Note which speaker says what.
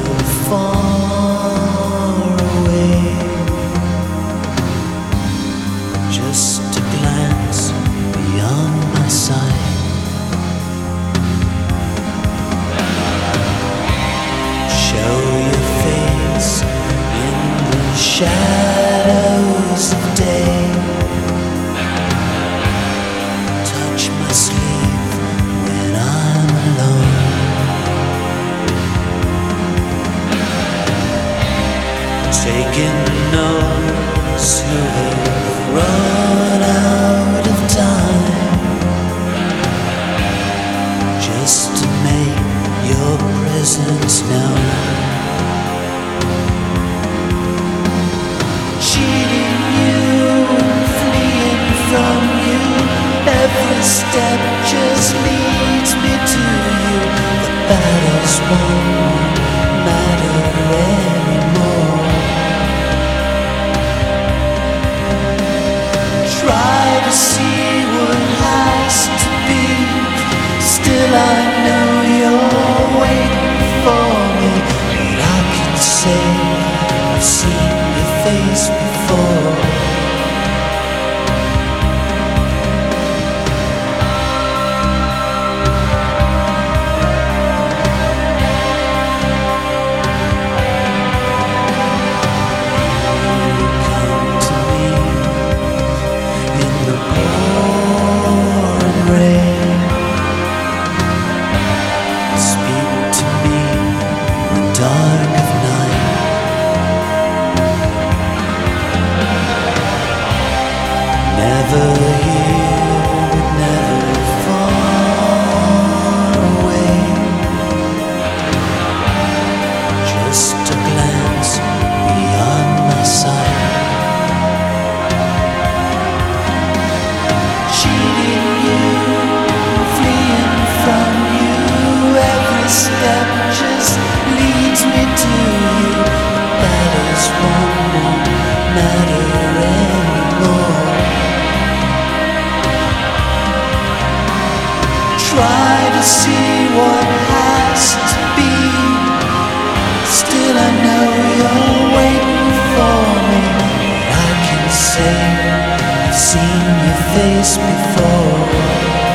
Speaker 1: far away, just a glance beyond my sight. Show your face in the shadows of day. Touch my sleeve when I'm alone. Taking notes who have run out of time, just to make your presence known. Cheating you and fleeing from you, every step just leads me to you. The battles won't matter anymore. Try to see what has to be, still I know you're waiting for me. But I can say I've seen your face before. Dark of night, never here, but never far away. Just a glance beyond my sight. Cheating you, fleeing from you, every step just leads me to you. The battles won't matter anymore. Try to see what has to be, still I know you're waiting for me. But I can say I've seen your face before.